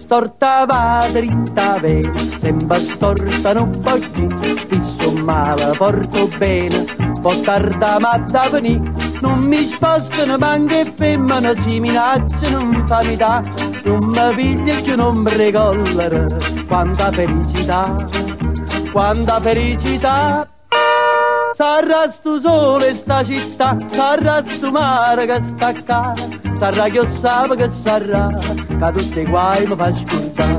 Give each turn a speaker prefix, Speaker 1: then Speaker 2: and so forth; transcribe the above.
Speaker 1: storta va dritta bene, sembra storta non può più, spisso male porto bene, po' tarda ma da venì, non mi spostano manca e femmina, si minacciano, non fa mi dà, non mi piglia che non mi ricollere, quanta felicità, quanta felicità. Sarà sto sole sta città, sarà sto mare che sta cara, sarà che io sapevo che sarà, che tutti i guai mi fa scordare.